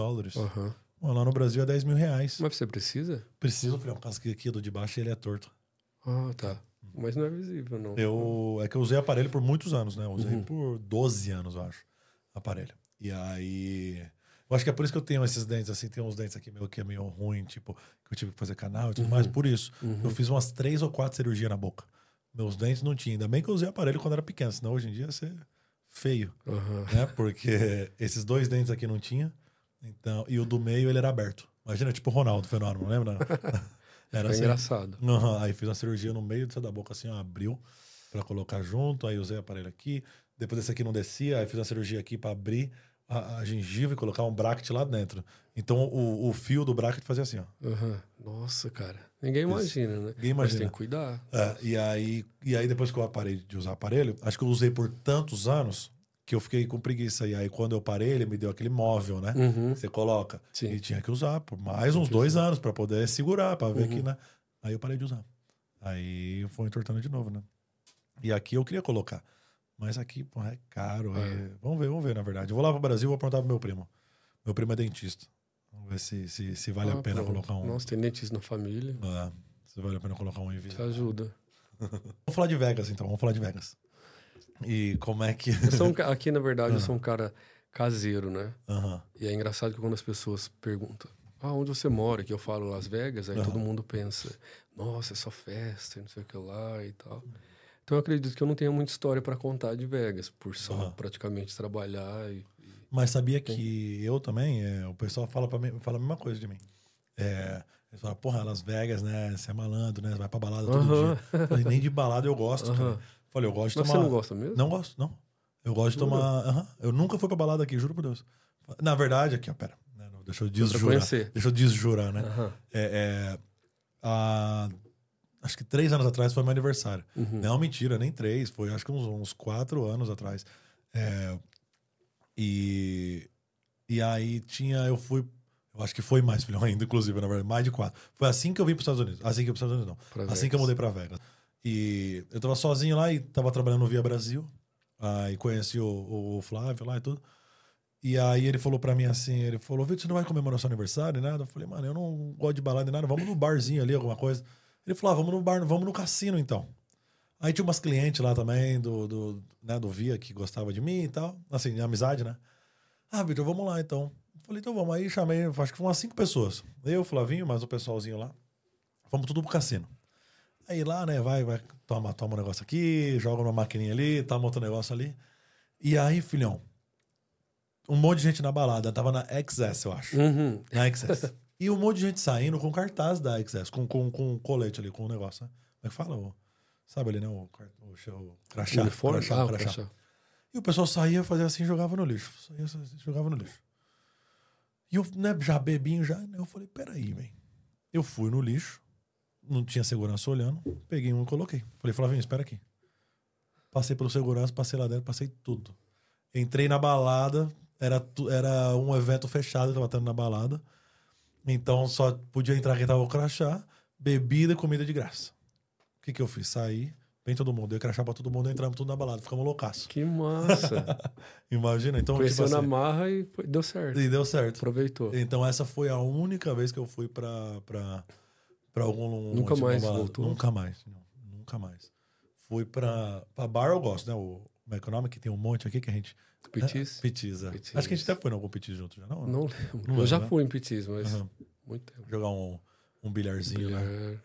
Lá no Brasil é R$10 mil. Mas você precisa? Preciso, filhão, por causa que aqui do de baixo ele é torto. Tá. Mas não é visível, não. É que eu usei aparelho por muitos anos, né? Eu usei por 12 anos, eu acho, aparelho. E aí... Eu acho que é por isso que eu tenho esses dentes, assim, tem uns dentes aqui meu que é meio ruim, tipo, que eu tive que fazer canal e tudo mais. Por isso, eu fiz umas 3 ou 4 cirurgias na boca. Meus dentes não tinham. Ainda bem que eu usei aparelho quando era pequeno, senão hoje em dia ia ser feio, né? Porque esses 2 dentes aqui não tinha. Então, e o do meio, ele era aberto. Imagina, tipo o Ronaldo Fenômeno, lembra? Era assim. Engraçado. Aí fiz uma cirurgia no meio da boca, assim, ó, abriu pra colocar junto. Aí usei o aparelho aqui. Depois esse aqui não descia. Aí fiz uma cirurgia aqui pra abrir a gengiva e colocar um bracket lá dentro. Então, o fio do bracket fazia assim, ó. Nossa, cara. Ninguém imagina, né? Ninguém imagina. Mas tem que cuidar. E aí, depois que eu parei de usar aparelho, acho que eu usei por tantos anos... que eu fiquei com preguiça. E aí, quando eu parei, ele me deu aquele móvel, né? Você coloca. Sim. E tinha que usar por mais uns 2 anos para poder segurar, para ver que, né? Aí eu parei de usar. Aí foi entortando de novo, né? E aqui eu queria colocar. Mas aqui, pô, é caro. Vamos ver, na verdade. Eu vou lá pro Brasil e vou perguntar pro meu primo. Meu primo é dentista. Vamos ver se vale a pena colocar um... Nossa, tem dentista na família. Se vale a pena colocar um Isso ajuda. Vamos falar de Vegas, então. Vamos falar de Vegas. E como é que... Aqui, na verdade, eu sou um cara caseiro, né? E é engraçado que quando as pessoas perguntam onde você mora, que eu falo Las Vegas, aí todo mundo pensa, nossa, é só festa, não sei o que lá e tal. Então eu acredito que eu não tenho muita história para contar de Vegas, por só praticamente trabalhar. Mas sabia que eu também, o pessoal fala a mesma coisa de mim. Eles falaram, porra, Las Vegas, né? Você é malandro, né? Você vai pra balada todo dia. Eu falei, nem de balada eu gosto, cara. Eu falei, eu gosto de tomar... Mas você não gosta mesmo? Não gosto, não. Eu gosto de tomar... Eu nunca fui pra balada aqui, juro por Deus. Na verdade, aqui, ó, pera. Deixa eu desjurar. Deixa eu desjurar, né? Acho que 3 anos atrás foi meu aniversário. Não, mentira, nem 3. Foi acho que uns 4 anos atrás. E aí eu fui... Eu acho que foi mais, filhão, ainda, inclusive, na verdade. Mais de 4. Foi assim que eu vim para os Estados Unidos. Assim que eu vim para os Estados Unidos, não. Assim que eu mudei para Vegas. E eu tava sozinho lá e tava trabalhando no Via Brasil. Aí conheci o Flávio lá e tudo. E aí ele falou pra mim assim, ele falou, Vitor, você não vai comemorar seu aniversário e nada? Eu falei, mano, eu não gosto de balada e nada, vamos no barzinho ali, alguma coisa. Ele falou, vamos no bar, vamos no cassino então. Aí tinha umas clientes lá também do Via que gostava de mim e tal, assim, de amizade, né? Vitor, vamos lá então. Eu falei, então vamos. Aí chamei, acho que foram umas 5 pessoas. Eu, Flavinho, mais o pessoalzinho lá. Fomos tudo pro cassino. Aí lá, né, vai, toma um negócio aqui, joga uma maquininha ali, toma outro negócio ali. E aí, filhão, um monte de gente na balada. Tava na XS, eu acho. Na XS. E um monte de gente saindo com cartaz da XS, com colete ali, com o negócio, né? Como é que fala? Sabe ali, né? O crachá. Uniforme? Crachá. E o pessoal saía, fazia assim, jogava no lixo. Jogava no lixo. E eu, né, já bebinho, eu falei, peraí, velho. Eu fui no lixo, não tinha segurança olhando, peguei um e coloquei. Falei, Flavinho, espera aqui. Passei pelo segurança, passei lá dentro, passei tudo. Entrei na balada, era um evento fechado, eu tava tendo na balada. Então só podia entrar quem tava com crachá, bebida e comida de graça. O que eu fiz? Saí, vem todo mundo, dei crachá pra todo mundo, entramos tudo na balada, ficamos loucaço. Que massa! Imagina, então... Conheceu tipo assim, na marra e deu certo. E deu certo. Aproveitou. Então essa foi a única vez que eu fui pra algum... Nunca mais voltou? Nunca mais. Fui pra bar, eu gosto, né? Como é que é o nome? Que tem um monte aqui que a gente... Pitis? Pitis, é. Acho que a gente até foi em algum Pitis junto já, não? Não lembro. Eu já fui em Pitis, mas muito tempo. Jogar um bilharzinho, né?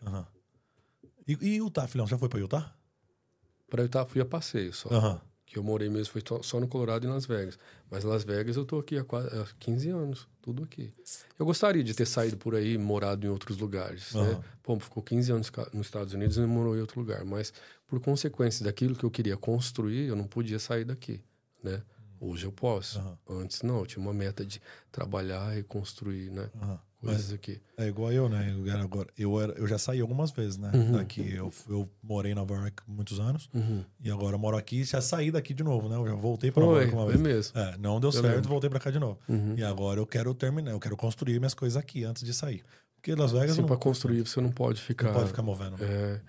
E Utah, filhão? Já foi pra Utah? Pra Utah fui a passeio só. Que eu morei mesmo, foi só no Colorado e em Las Vegas. Mas Las Vegas eu tô aqui há 15 anos, tudo aqui. Eu gostaria de ter saído por aí, morado em outros lugares, né? Pô, ficou 15 anos nos Estados Unidos e não morou em outro lugar. Mas por consequência daquilo que eu queria construir, eu não podia sair daqui, né? Hoje eu posso. Antes não, eu tinha uma meta de trabalhar e construir, né? Coisas aqui. É igual eu, né? Eu já saí algumas vezes, né? Daqui. Eu morei em Nova York muitos anos. E agora eu moro aqui e já saí daqui de novo, né? Eu já voltei pra Nova York uma vez. Mesmo. Não deu certo, voltei pra cá de novo. E agora eu quero terminar, eu quero construir minhas coisas aqui antes de sair. Porque Las Vegas... Pra construir você não pode ficar... Não pode ficar movendo.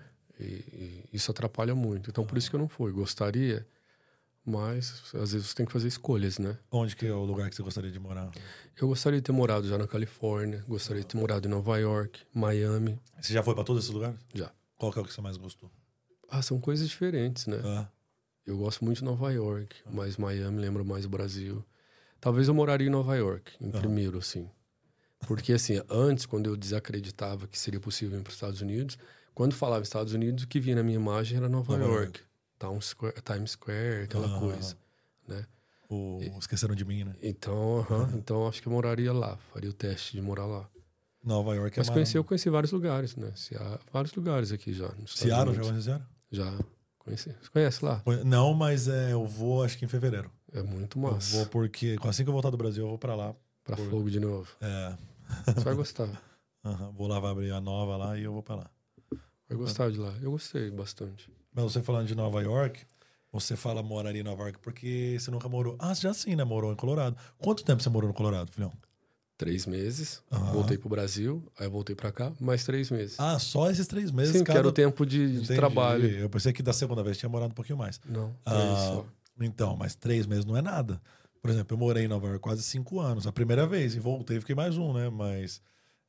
E isso atrapalha muito. Então por isso que eu não fui. Gostaria... Mas, às vezes, você tem que fazer escolhas, né? Onde que é o lugar que você gostaria de morar? Eu gostaria de ter morado já na Califórnia. Gostaria de ter morado em Nova York, Miami. Você já foi para todos esses lugares? Já. Qual que é o que você mais gostou? São coisas diferentes, né? Eu gosto muito de Nova York, mas Miami lembra mais o Brasil. Talvez eu moraria em Nova York, em primeiro, assim. Porque, assim, antes, quando eu desacreditava que seria possível ir para os Estados Unidos, quando falava Estados Unidos, o que vinha na minha imagem era Nova York. Times Square, aquela coisa, né? Esqueceram de mim, né? Então, então acho que eu moraria lá, faria o teste de morar lá. Nova York é Mas eu conheci vários lugares, né? Vários lugares aqui já. Seattle, já conheceram? Já conheci. Você conhece lá? Não, mas eu vou acho que em fevereiro. É muito massa. Eu vou porque assim que eu voltar do Brasil, eu vou pra lá. Pra fogo de novo. Você vai gostar. Vou lá, vai abrir a nova lá e eu vou pra lá. Vai gostar de lá. Eu gostei bastante. Mas você falando de Nova York, você fala moraria em Nova York porque você nunca morou... já sim, né? Morou em Colorado. Quanto tempo você morou no Colorado, filhão? 3 meses. Voltei pro Brasil, aí voltei pra cá, mais 3 meses. Só esses 3 meses? Sim, que era o tempo de trabalho. Eu pensei que da segunda vez tinha morado um pouquinho mais. Não, só. Então, mas 3 meses não é nada. Por exemplo, eu morei em Nova York quase 5 anos. A primeira vez, e voltei, fiquei mais um, né? Mas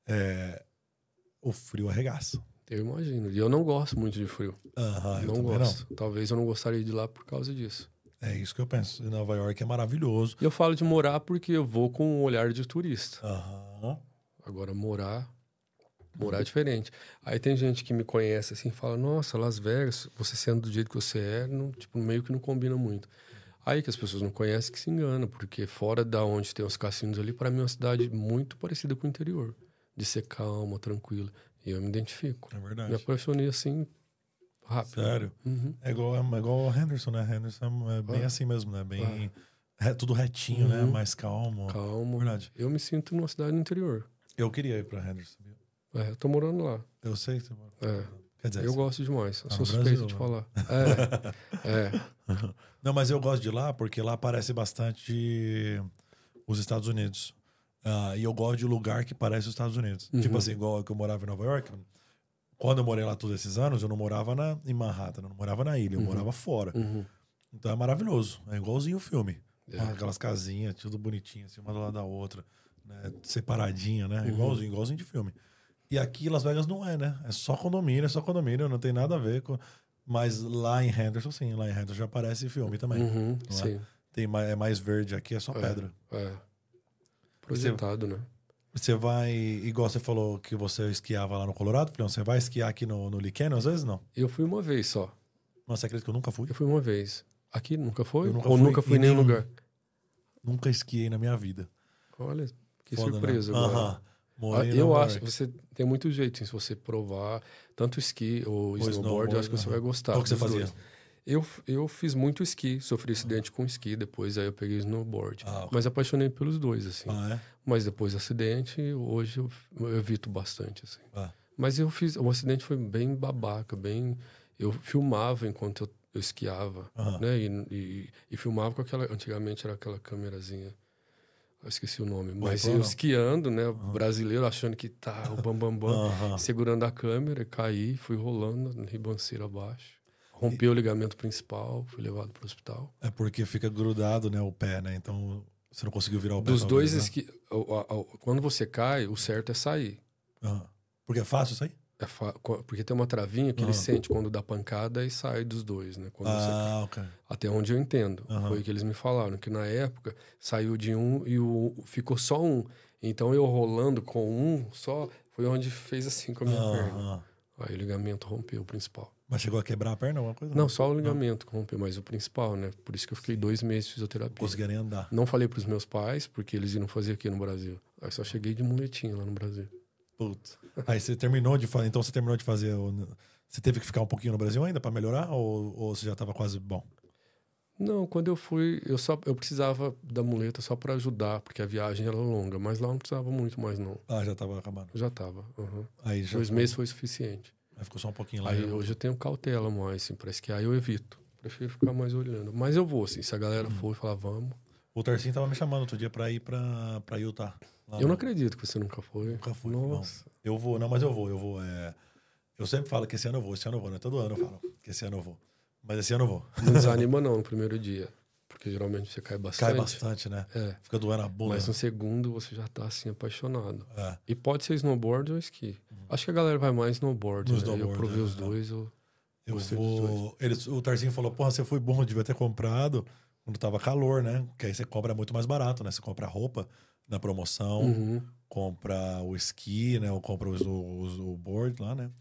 o frio arregaça. Eu imagino. E eu não gosto muito de frio. Não gosto. Não. Talvez eu não gostaria de ir lá por causa disso. É isso que eu penso. Em Nova York é maravilhoso. E eu falo de morar porque eu vou com um olhar de turista. Agora, morar é diferente. Aí tem gente que me conhece assim e fala, nossa, Las Vegas, você sendo do jeito que você é, meio que não combina muito. Aí que as pessoas não conhecem que se enganam, porque fora da onde tem os cassinos ali, para mim é uma cidade muito parecida com o interior. de ser calma, tranquila. E eu me identifico. É verdade. Me apaixonei assim, rápido. Sério? Uhum. É igual o Henderson, né? Henderson é bem assim mesmo, né? Bem... tudo retinho, né? Mais calmo. Calmo. Verdade. Eu me sinto numa cidade no interior. Eu queria ir pra Henderson. Eu tô morando lá. Eu sei que você mora. Quer dizer, eu gosto demais. Eu sou Brasil, suspeito de falar. Não, mas eu gosto de lá porque lá parece bastante os Estados Unidos. E eu gosto de lugar que parece os Estados Unidos. Tipo assim, igual que eu morava em Nova York. Quando eu morei lá todos esses anos, eu não morava em Manhattan, eu não morava na ilha, eu morava fora. Então é maravilhoso. É igualzinho o filme. Aquelas casinhas, tudo bonitinho, assim, uma do lado da outra, né? Separadinha, né? Igualzinho de filme. E aqui Las Vegas não é, né? É só condomínio, não tem nada a ver com... Mas lá em Henderson, sim. Lá em Henderson já aparece filme também. Sim. É mais verde aqui, é só pedra. Projetado, né? Você vai... Igual você falou que você esquiava lá no Colorado, Filhão, você vai esquiar aqui no Lee Canyon às vezes, não? Eu fui uma vez só. Nossa, você acredita que eu nunca fui? Eu fui uma vez. Aqui nunca foi? Eu nunca Ou fui nunca fui em nenhum lugar? Nunca esquiei na minha vida. Olha, que Foda, surpresa né? agora. Eu acho que você tem muito jeito, se você provar tanto esqui ou snowboard, eu acho que você vai gostar. Qual que você fazia? Eu fiz muito esqui, sofri acidente com esqui, depois aí eu peguei snowboard. Mas apaixonei pelos dois, assim. Mas depois do acidente, hoje eu evito bastante, assim. Mas o acidente foi bem babaca, eu filmava enquanto eu esquiava, né? E filmava com antigamente era aquela câmerazinha. Eu esqueci o nome, mas eu esquiando, né? Brasileiro achando que tá o bam, segurando a câmera, caí, fui rolando, ribanceira abaixo. Rompeu o ligamento principal, fui levado para o hospital. É porque fica grudado, né, o pé, né? Então você não conseguiu virar o pé. Dos dois esqui... Quando você cai, o certo é sair. Porque é fácil sair? Porque tem uma travinha que ele sente quando dá pancada e sai dos dois, né? Quando você cai. Okay. Até onde eu entendo. Foi o que eles me falaram, que na época saiu de um e ficou só um. Então eu rolando com um só, foi onde fez assim com a minha perna. Aí o ligamento rompeu, o principal. Mas chegou a quebrar a perna, alguma coisa? Não, só o ligamento que rompeu, mas o principal, né? Por isso que eu fiquei 2 meses de fisioterapia. Não conseguia nem andar. Não falei pros meus pais, porque eles iam fazer aqui no Brasil. Aí só cheguei de muletinha lá no Brasil. Putz. Aí você terminou de fazer. Então você terminou de fazer. Você teve que ficar um pouquinho no Brasil ainda para melhorar? Ou você já estava quase bom? Não, quando eu fui, eu precisava da muleta só para ajudar, porque a viagem era longa. Mas lá não precisava muito mais, não. Já estava acabando? Já estava. Aí já 2 meses foi suficiente. Aí ficou só um pouquinho lá. Aí hoje eu tenho cautela mais, assim, para esquiar eu evito. Prefiro ficar mais olhando. Mas eu vou, assim, se a galera for e falar, vamos. O Tarcinho tava me chamando outro dia para ir para Utah. Eu não acredito que você nunca foi. Nunca fui. Nossa. Não. Eu vou, não, mas eu vou. Eu sempre falo que esse ano eu vou, né? Todo ano eu falo que esse ano eu vou. Mas esse ano eu vou. Não desanima não no primeiro dia. Porque geralmente você cai bastante. Cai bastante, né? Fica doendo a bunda. Mas no segundo você já tá assim apaixonado. E pode ser snowboard ou esqui. Acho que a galera vai mais snowboard. Né? Snowboard, eu provei os dois. Eu vou. O Tarzinho falou: porra, você foi bom, devia ter comprado quando tava calor, né? Porque aí você compra muito mais barato, né? Você compra a roupa na promoção, compra o esqui, né? Ou compra o board lá, né?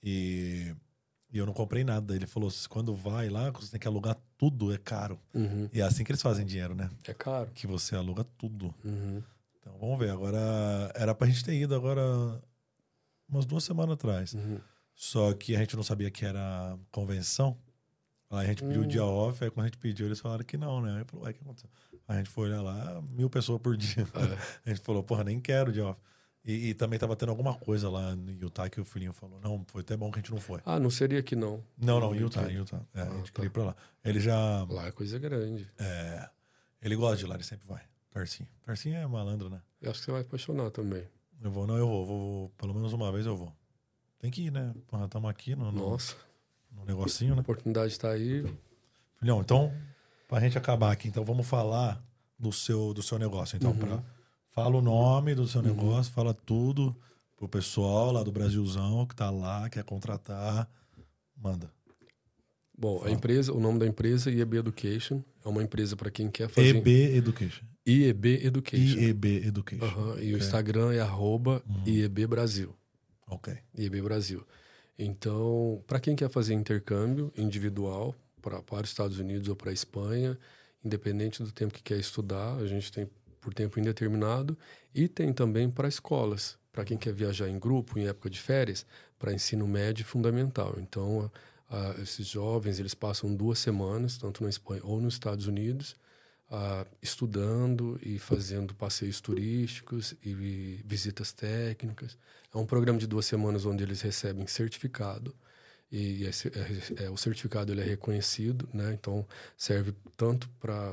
E eu não comprei nada. Ele falou: quando vai lá, você tem que alugar tudo, é caro. E é assim que eles fazem dinheiro, né? É caro. Que você aluga tudo. Então vamos ver. Agora, era pra gente ter ido agora umas 2 semanas atrás. Só que a gente não sabia que era convenção. Aí a gente pediu o dia off, aí quando a gente pediu, eles falaram que não, né? Aí falou, o que aconteceu? Aí a gente foi olhar lá, 1.000 pessoas por dia. A gente falou, porra, nem quero o dia off. E também tava tendo alguma coisa lá no Utah que o filhinho falou, não, foi até bom que a gente não foi. Não seria aqui não. Não, Utah. A gente queria ir pra lá. Ele já... Lá é coisa grande. Ele gosta de lá, ele sempre vai. Tarcinho é malandro, né? Eu acho que você vai apaixonar também. Eu vou. Pelo menos uma vez eu vou. Tem que ir, né? Estamos aqui no negocinho, né? A oportunidade está aí. Filhão, então, pra gente acabar aqui, então vamos falar do seu negócio. Então, fala o nome do seu negócio, fala tudo pro pessoal lá do Brasilzão que tá lá, quer contratar. Manda. Bom, o nome da empresa é IEB Education. É uma empresa para quem quer fazer... IEB Education. IEB Education. IEB Education. E o Instagram é @IEB Brasil. Ok. IEB Brasil. Então, para quem quer fazer intercâmbio individual para os Estados Unidos ou para a Espanha, independente do tempo que quer estudar, a gente tem por tempo indeterminado, e tem também para escolas para quem quer viajar em grupo, em época de férias, para ensino médio e fundamental. Então, esses jovens, eles passam 2 semanas, tanto na Espanha ou nos Estados Unidos, estudando e fazendo passeios turísticos e visitas técnicas. É um programa de 2 semanas onde eles recebem certificado, e o certificado ele é reconhecido, né? Então serve tanto para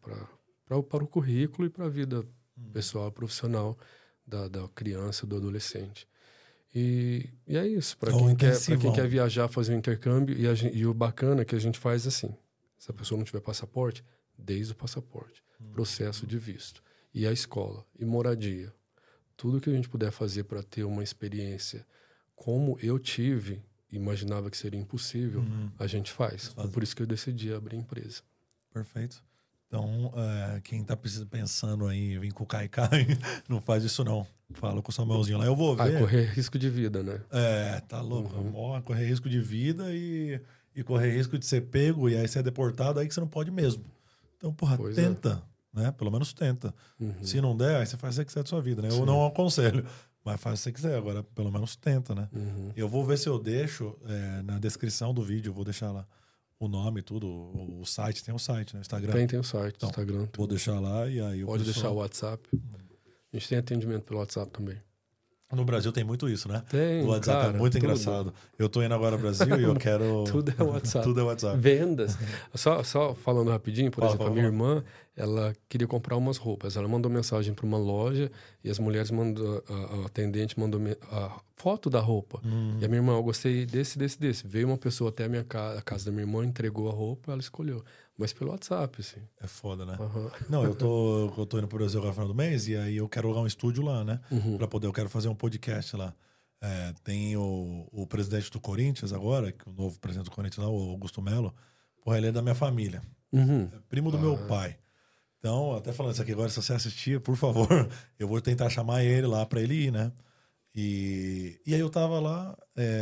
o currículo e para a vida pessoal e profissional da criança, do adolescente. E é isso, para quem quer viajar, fazer um intercâmbio, e o bacana é que a gente faz assim, se a pessoa não tiver passaporte, desde o passaporte, processo de visto, e a escola, e moradia. Tudo que a gente puder fazer para ter uma experiência como eu tive, imaginava que seria impossível, a gente faz. É por isso que eu decidi abrir a empresa. Perfeito. Então, quem tá pensando aí em vir com o Kaikai, não faz isso não. Fala com o Samuelzinho lá. Eu vou ver. Correr risco de vida, né? Tá louco. Correr risco de vida e correr risco de ser pego e aí ser deportado, aí que você não pode mesmo. Então, porra, tenta, né? Pelo menos tenta. Se não der, aí você faz o que você quiser da sua vida, né? Eu não aconselho, mas faz o que você quiser. Agora, pelo menos tenta, né? Eu vou ver se eu deixo na descrição do vídeo, eu vou deixar lá o nome e tudo. O site, tem um site, né? O Instagram. Tem o site, então, Instagram. Vou deixar lá e aí... Pode deixar o WhatsApp. A gente tem atendimento pelo WhatsApp também. No Brasil tem muito isso, né? Tem, o WhatsApp, cara, é muito engraçado. Eu tô indo agora ao Brasil e eu quero... Tudo é WhatsApp. Tudo é WhatsApp. Vendas. Só falando rapidinho, por exemplo, a minha irmã, ela queria comprar umas roupas. Ela mandou mensagem para uma loja e as mulheres mandou... A atendente mandou a foto da roupa. E a minha irmã, eu gostei desse. Veio uma pessoa até a casa da minha irmã, entregou a roupa, ela escolheu. Mas pelo WhatsApp, assim. É foda, né? Não, eu tô indo pro Brasil agora no final do mês e aí eu quero alugar um estúdio lá, né? Eu quero fazer um podcast lá. Tem o presidente do Corinthians agora, o novo presidente do Corinthians lá, o Augusto Melo. Porra, ele é da minha família. É primo do meu pai. Então, até falando isso aqui agora, se você assistir, por favor, eu vou tentar chamar ele lá pra ele ir, né? E aí eu tava lá,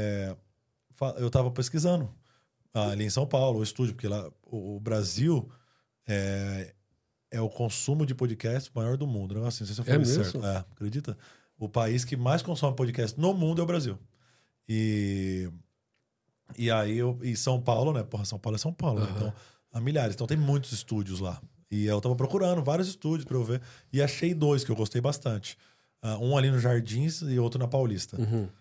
eu tava pesquisando ali em São Paulo, o estúdio, porque lá o Brasil é o consumo de podcast maior do mundo. Não é assim, não sei se eu falei certo. Acredita? O país que mais consome podcast no mundo é o Brasil. E aí e São Paulo, né? Porra, São Paulo é São Paulo, né? Então há milhares. Então tem muitos estúdios lá. E eu tava procurando vários estúdios pra eu ver. E achei 2 que eu gostei bastante. Um ali no Jardins e outro na Paulista.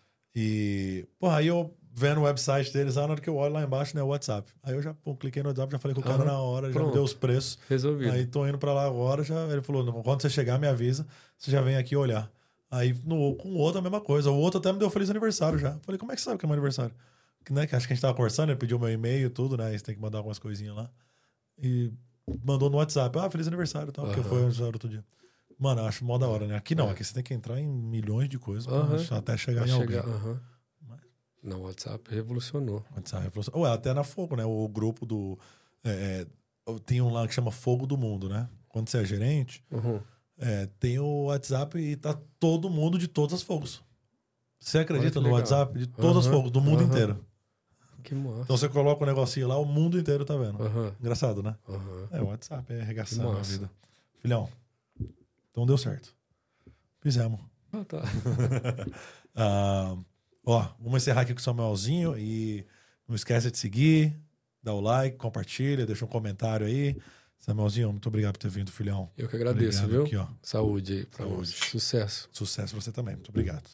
E, porra, aí eu vendo o website deles, na hora que eu olho lá embaixo, né, o WhatsApp. Aí eu já cliquei no WhatsApp, já falei com o cara na hora, já me deu os preços. Resolvido. Aí tô indo pra lá agora, ele falou, quando você chegar, me avisa, você já vem aqui olhar. Aí com o outro a mesma coisa. O outro até me deu feliz aniversário já. Falei, como é que sabe que é meu aniversário? Né, que acho que a gente tava conversando, ele pediu meu e-mail e tudo, né? Você tem que mandar algumas coisinhas lá. E mandou no WhatsApp, feliz aniversário e tal, porque foi outro dia. Mano, eu acho mó da hora, né? Aqui não, aqui você tem que entrar em milhões de coisas até chegar em alguém. Não, o WhatsApp revolucionou. Até na Fogo, né? O grupo do... tem um lá que chama Fogo do Mundo, né? Quando você é gerente, tem o WhatsApp e tá todo mundo de todas as fogos. Você acredita no WhatsApp de todas as fogos do mundo inteiro? Que massa. Então você coloca um negocinho lá, o mundo inteiro tá vendo. Engraçado, né? O WhatsApp é arregaçando a vida. Filhão, então deu certo. Fizemos. Tá. Vamos encerrar aqui com o Samuelzinho e não esquece de seguir, dá o like, compartilha, deixa um comentário aí. Samuelzinho, muito obrigado por ter vindo, filhão. Eu que agradeço, viu? Aqui, Saúde aí pra nós. Sucesso. Sucesso pra você também. Muito obrigado.